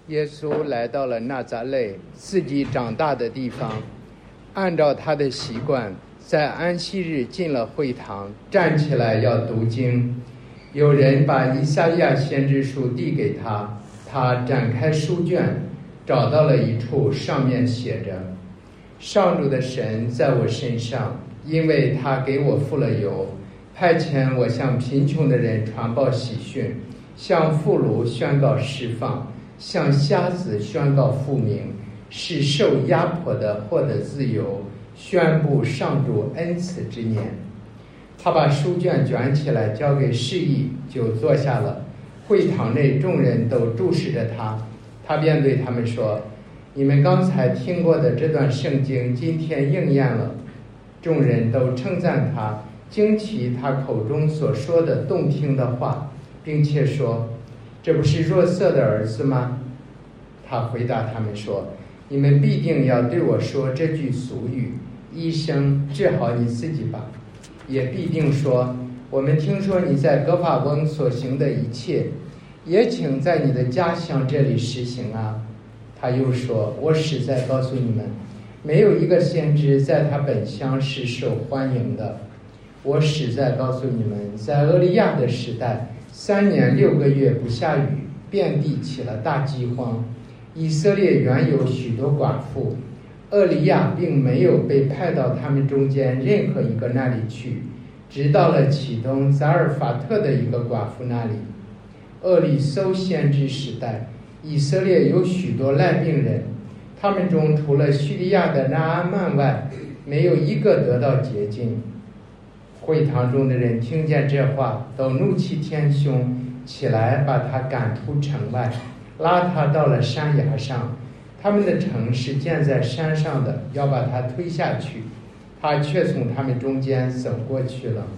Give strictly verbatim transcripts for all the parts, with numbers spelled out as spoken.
耶稣来到了纳匝肋，自己长大的地方，按照他的习惯，在安息日进了会堂，站起来要读经。有人把以赛亚先知书递给他，他展开书卷，找到了一处，上面写着：上主的神在我身上，因为他给我付了油，派遣我向贫穷的人传报喜讯，向妇孺宣告释放，向瞎子宣告复明，使受压迫的获得自由，宣布上主恩赐之年。他把书卷卷起来交给示意，就坐下了。会堂内众人都注视着他，他便对他们说：你们刚才听过的这段圣经今天应验了。众人都称赞他，惊奇他口中所说的动听的话，并且说：这不是若瑟的儿子吗？他回答他们说：你们必定要对我说这句俗语，医生，治好你自己吧。也必定说：我们听说你在葛法翁所行的一切，也请在你的家乡这里实行啊。他又说：我实在告诉你们，没有一个先知在他本乡是受欢迎的。我实在告诉你们，在厄利亚的时代，三年六个月不下雨，遍地起了大饥荒。以色列原有许多寡妇，厄利亚并没有被派到他们中间任何一个那里去，直到了启东扎尔法特的一个寡妇那里。厄里叟先知时代，以色列有许多烂病人，他们中除了叙利亚的拿阿曼外，没有一个得到洁净。会堂中的人听见这话，都怒气填胸，起来把他赶出城外，拉他到了山崖上。他们的城是建在山上的，要把他推下去，他却从他们中间走过去了。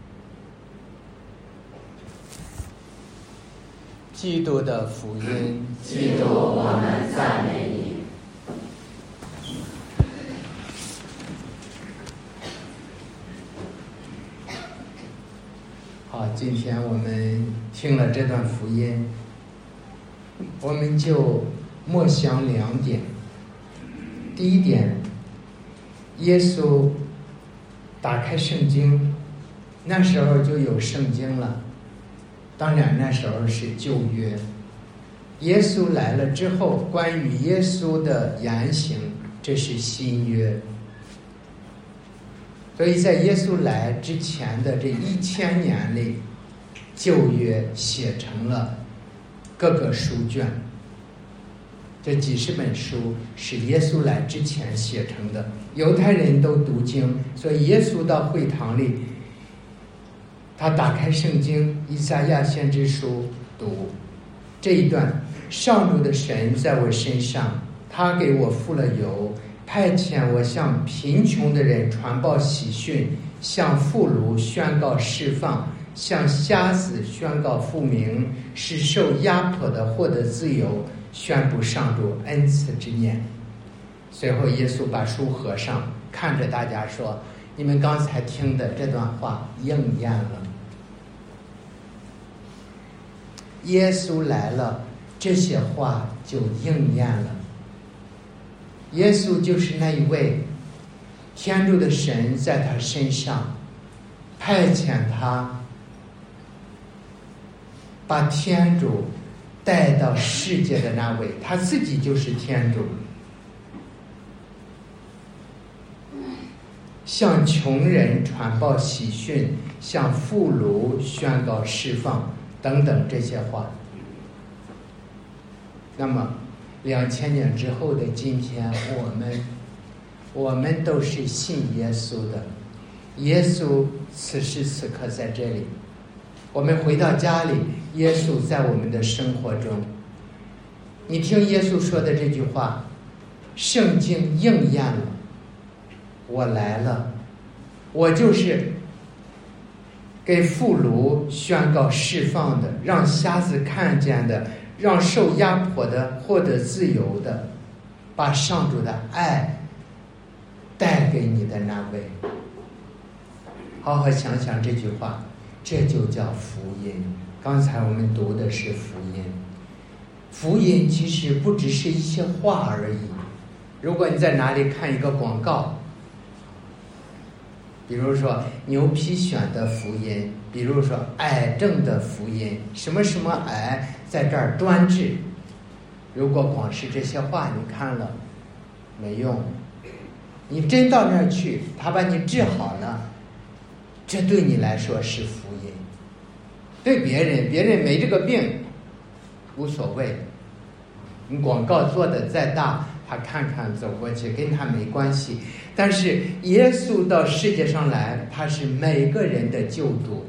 基督的福音。 基督，我们赞美你。 好，今天我们听了这段福音，我们就默想两点。第一点，耶稣打开圣经，那时候就有圣经了，当然那时候是旧约。耶稣来了之后，关于耶稣的言行，这是新约。所以在耶稣来之前的这一千年里，旧约写成了各个书卷，这几十本书是耶稣来之前写成的。犹太人都读经，所以耶稣到会堂里，他打开圣经，以赛亚先知书读这一段：上主的神在我身上，他给我付了油，派遣我向贫穷的人传报喜讯，向妇孺宣告释放，向瞎子宣告复明，使受压迫的获得自由，宣布上主恩赐之年。随后耶稣把书合上，看着大家说：你们刚才听的这段话应验了。耶稣来了，这些话就应验了。耶稣就是那一位天主的神在他身上派遣他，把天主带到世界的那位，他自己就是天主，向穷人传报喜讯，向妇孺宣告释放等等这些话。那么两千年之后的今天，我们我们都是信耶稣的。耶稣此时此刻在这里，我们回到家里，耶稣在我们的生活中。你听耶稣说的这句话，圣经应验了，我来了，我就是给妇孺宣告释放的，让瞎子看见的，让受压迫的获得自由的，把上主的爱带给你的那位。好好想想这句话，这就叫福音。刚才我们读的是福音。 福音其实不只是一些话而已。如果你在哪里看一个广告，比如说牛皮癣的福音，比如说癌症的福音，什么什么癌在这儿专治，如果光是这些话你看了没用，你真到那儿去，他把你治好了，这对你来说是福音。对别人，别人没这个病无所谓，你广告做的再大，他看看走过去跟他没关系。但是耶稣到世界上来，他是每个人的救主，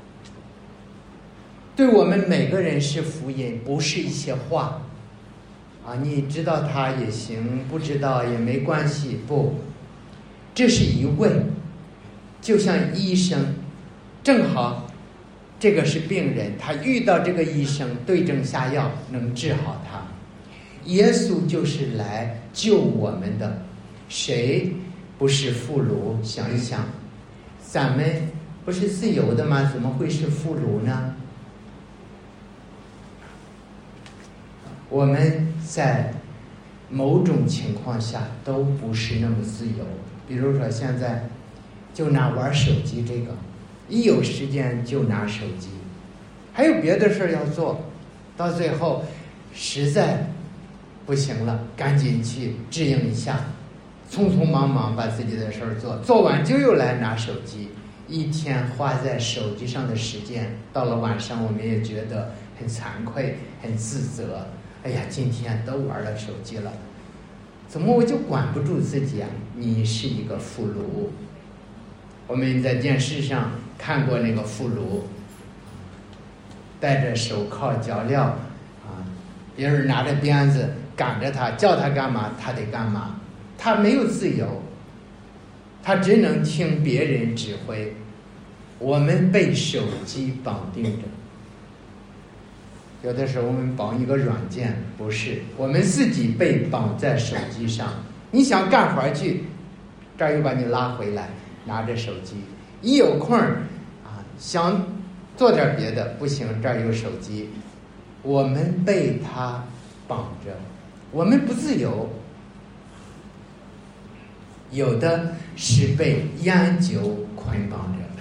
对我们每个人是福音，不是一些话啊，你知道他也行，不知道也没关系。不，这是一位，就像医生，正好这个是病人，他遇到这个医生对症下药，能治好他。耶稣就是来救我们的，谁不是俘虏？想一想，咱们不是自由的吗？怎么会是俘虏呢？我们在某种情况下都不是那么自由。比如说现在就拿玩手机这个，一有时间就拿手机，还有别的事要做，到最后实在不行了，赶紧去适应一下，匆匆忙忙把自己的事儿做，做完就又来拿手机，一天花在手机上的时间，到了晚上我们也觉得很惭愧，很自责。哎呀，今天都玩了手机了，怎么我就管不住自己啊？你是一个俘虏。我们在电视上看过那个俘虏，戴着手铐脚镣啊，别人拿着鞭子赶着他，叫他干嘛他得干嘛，他没有自由，他只能听别人指挥。我们被手机绑定着，有的时候我们绑一个软件，不是，我们自己被绑在手机上。你想干活去，这儿又把你拉回来，拿着手机，一有空啊，想做点别的，不行，这儿有手机。我们被他绑着，我们不自由。有的是被烟酒捆绑着，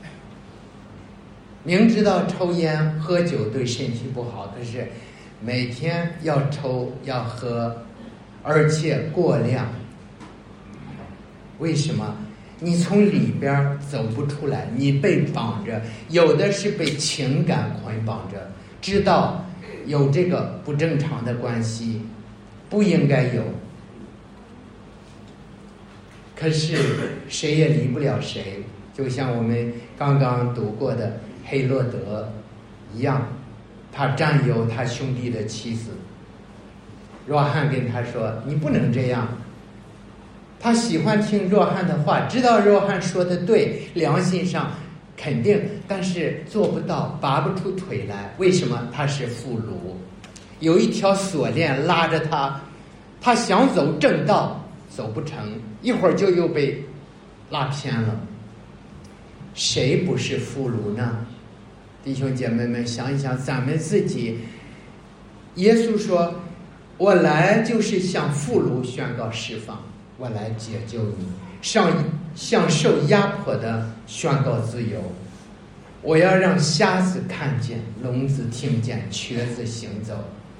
明知道抽烟喝酒对身体不好，可是每天要抽要喝，而且过量。为什么？你从里边走不出来，你被绑着。有的是被情感捆绑着，知道有这个不正常的关系，不应该有，可是谁也离不了谁。就像我们刚刚读过的黑落德一样，他占有他兄弟的妻子，若翰跟他说你不能这样。他喜欢听若翰的话，知道若翰说的对，良心上肯定，但是做不到，拔不出腿来。为什么？他是俘虏，有一条锁链拉着他，他想走正道走不成，一会儿就又被拉偏了。谁不是俘虏呢？弟兄姐妹们，想一想咱们自己。耶稣说，我来就是向俘虏宣告释放，我来解救你，向向受压迫的宣告自由。我要让瞎子看见，聋子听见，瘸子行走。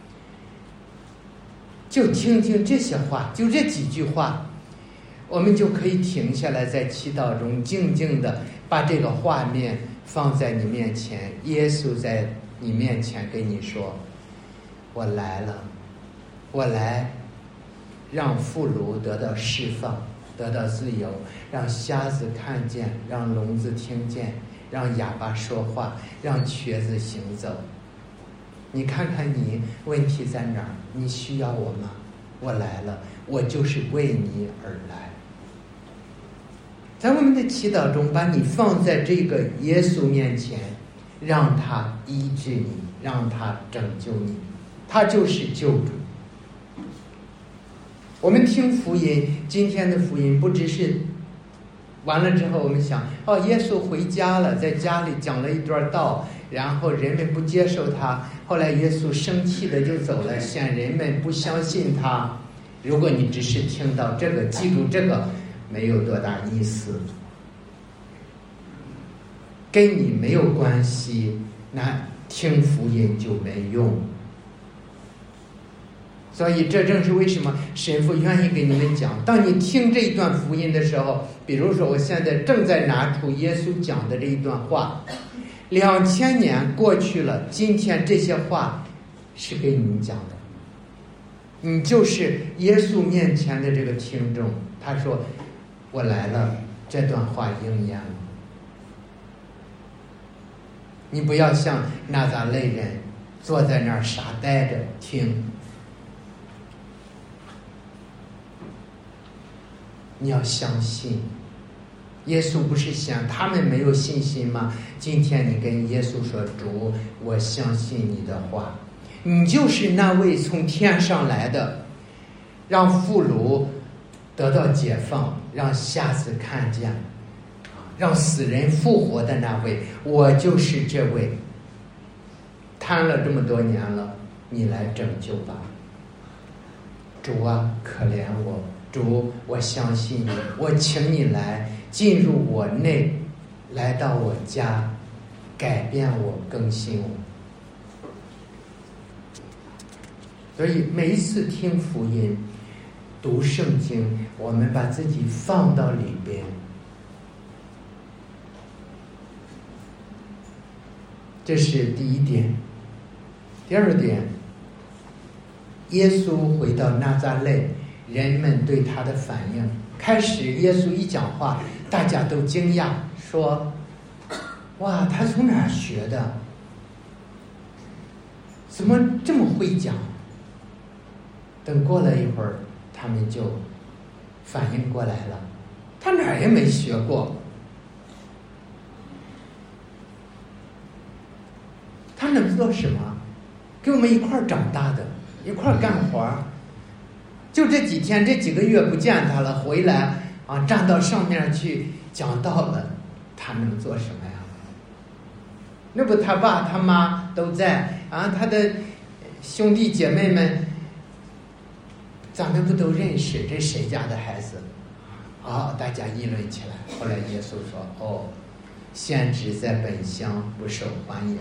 就听听这些话，就这几句话，我们就可以停下来，在祈祷中静静的把这个画面放在你面前。耶稣在你面前跟你说，我来了，我来让俘虏得到释放，得到自由，让瞎子看见，让聋子听见，让哑巴说话，让瘸子行走。你看看你问题在哪儿？你需要我吗？我来了，我就是为你而来。在我们的祈祷中，把你放在这个耶稣面前，让他医治你，让他拯救你，他就是救主。我们听福音，今天的福音不只是完了之后我们想，哦，耶稣回家了，在家里讲了一段道， 然后人们不接受他，后来耶稣生气的就走了，显人们不相信他。如果你只是听到这个，记住这个，没有多大意思，跟你没有关系，那听福音就没用。所以这正是为什么神父愿意给你们讲，当你听这一段福音的时候，比如说我现在正在拿出耶稣讲的这一段话，两千年过去了，今天这些话是给你们讲的，你就是耶稣面前的这个听众。他说我来了，这段话应验了。你不要像拿撒勒人坐在那儿傻呆着听，你要相信。耶稣不是想他们没有信心吗？今天你跟耶稣说，主，我相信你的话，你就是那位从天上来的，让俘虏得到解放，让瞎子看见，让死人复活的那位，我就是这位。瘫了这么多年了，你来拯救吧。主啊，可怜我，主，我相信你，我请你来进入我内，来到我家，改变我，更新我。所以每一次听福音、读圣经，我们把自己放到里边。这是第一点。第二点，耶稣回到拿撒勒，人们对他的反应，开始耶稣一讲话，大家都惊讶，说哇，他从哪儿学的？怎么这么会讲？等过了一会儿，他们就反应过来了，他哪儿也没学过，他能做什么？跟我们一块儿长大的，一块儿干活，就这几天这几个月不见他了，回来啊站到上面去讲道了，他能做什么呀？那不他爸他妈都在啊，他的兄弟姐妹们咱们不都认识，这谁家的孩子？啊，大家议论起来。后来耶稣说，哦，先知在本乡不受欢迎。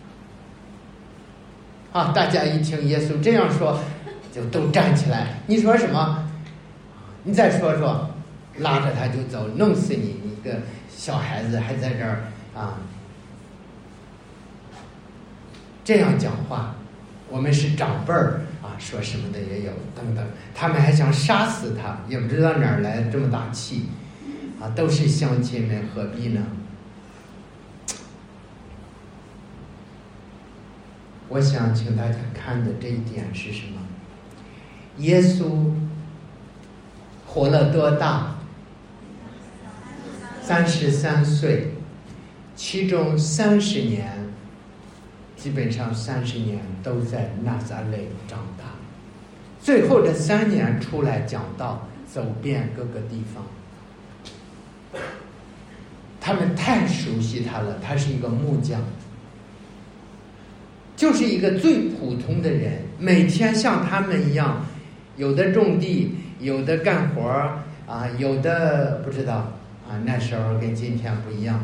啊！大家一听耶稣这样说，就都站起来。你说什么？你再说说，拉着他就走，弄死你！你个小孩子还在这儿啊！这样讲话，我们是长辈儿啊，说什么的也有，等等。他们还想杀死他，也不知道哪儿来这么大气啊！都是乡亲们，何必呢？我想请大家看的这一点是什么？耶稣活了多大？三十三岁，其中三十年，基本上三十年都在拿撒勒长大，最后这三年出来讲道，走遍各个地方。他们太熟悉他了，他是一个木匠。就是一个最普通的人，每天像他们一样，有的种地，有的干活啊，有的不知道啊。那时候跟今天不一样。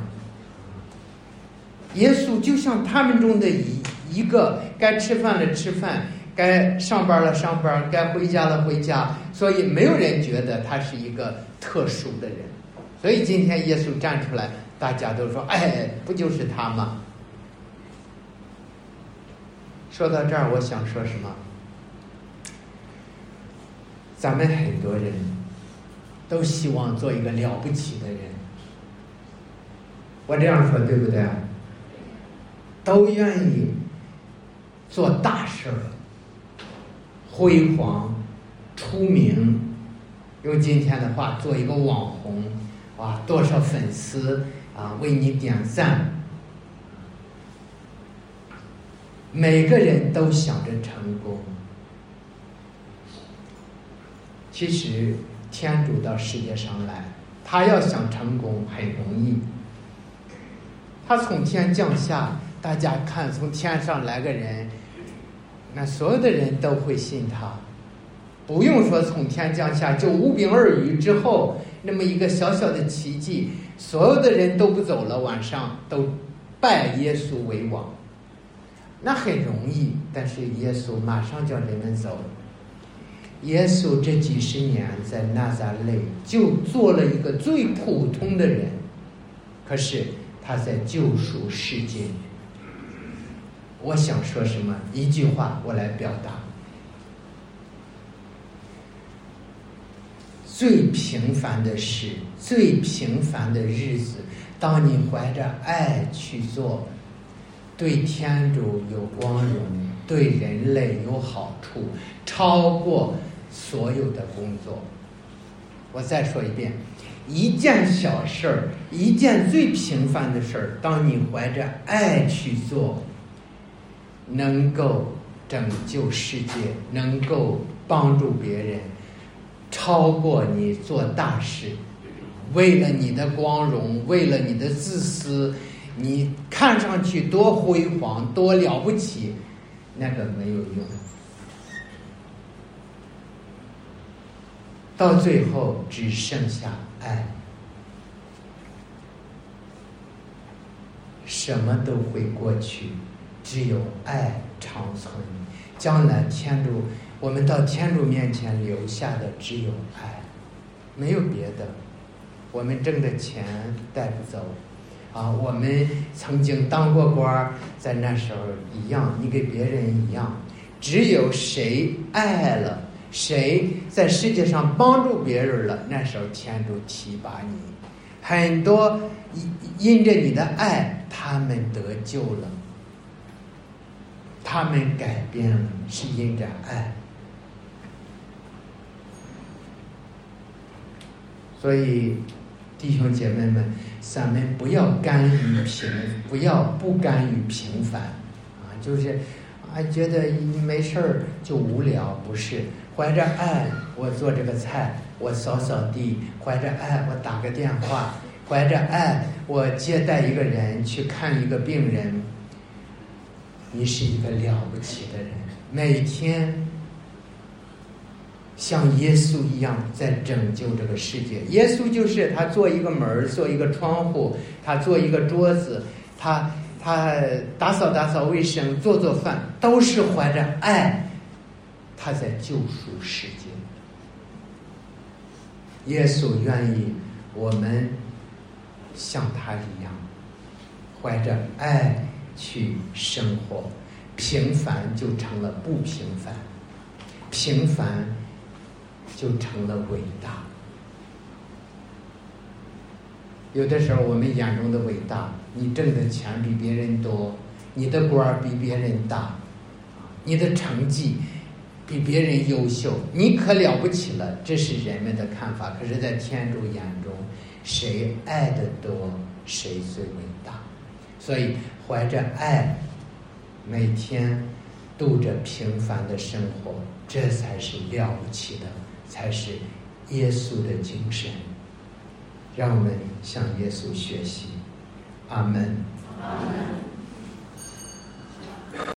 耶稣就像他们中的一一个，该吃饭了吃饭，该上班了上班，该回家了回家，所以没有人觉得他是一个特殊的人。所以今天耶稣站出来，大家都说：“哎，不就是他吗？”说到这儿，我想说什么？咱们很多人都希望做一个了不起的人，我这样说对不对？都愿意做大事儿，辉煌、出名，用今天的话，做一个网红，哇，多少粉丝啊，为你点赞。每个人都想着成功，其实天主到世界上来，他要想成功很容易。他从天降下， 大家看从天上来个人，那所有的人都会信他，不用说从天降下，就五饼二鱼之后那么一个小小的奇迹，所有的人都不走了，晚上都拜耶稣为王，那很容易。但是耶稣马上叫人们走。耶稣这几十年在拿撒勒就做了一个最普通的人，可是他在救赎世界。我想说什么？一句话我来表达：最平凡的事，最平凡的日子，当你怀着爱去做，对天主有光荣，对人类有好处，超过所有的工作。我再说一遍，一件小事儿，一件最平凡的事儿，当你怀着爱去做，能够拯救世界，能够帮助别人，超过你做大事。为了你的光荣，为了你的自私，你看上去多辉煌多了不起，那个没有用，到最后只剩下爱，什么都会过去，只有爱长存。将来天主，我们到天主面前留下的只有爱，没有别的。我们挣的钱带不走啊，我们曾经当过官，在那时候一样，你给别人一样。只有谁爱了，谁在世界上帮助别人了，那时候天主提拔你。很多因着你的爱，他们得救了，他们改变了，是因着爱。所以弟兄姐妹们，咱们不要甘于平，不要不甘于平凡啊！就是啊，觉得没事儿就无聊，不是。怀着爱，我做这个菜，我扫扫地；怀着爱，我打个电话；怀着爱，我接待一个人，去看一个病人。你是一个了不起的人，每天像耶稣一样在拯救这个世界。耶稣就是他做一个门，做一个窗户，他做一个桌子，他他打扫打扫卫生，做做饭，都是怀着爱，他在救赎世界。耶稣愿意我们像他一样，怀着爱去生活，平凡就成了不平凡，平凡就成了伟大。有的时候我们眼中的伟大，你挣的钱比别人多，你的官比别人大，你的成绩比别人优秀，你可了不起了，这是人们的看法。可是在天主眼中，谁爱得多，谁最伟大。所以怀着爱，每天度着平凡的生活，这才是了不起的，才是耶稣的精神。让我们向耶稣学习。阿门。 阿门。